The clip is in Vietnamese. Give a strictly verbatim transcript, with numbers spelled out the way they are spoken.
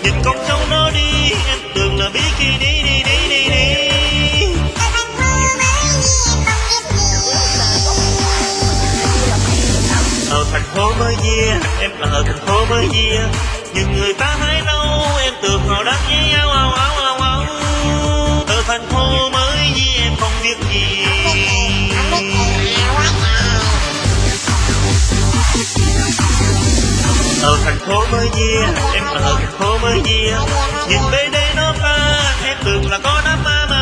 Nhìn con trâu nó đi, em tưởng là bikini đi đi đi đi. Ở thành phố mới kia, em ở thành phố mới kia, nhưng người ta hái lâu, em tưởng họ đang với nhau ào ào ào ào. Ở thành phố mới kia em không biết gì. Ở thành phố mới kia, em ở thành phố mới kia, nhìn bên đây nó pha, em tưởng là có đám ma mà.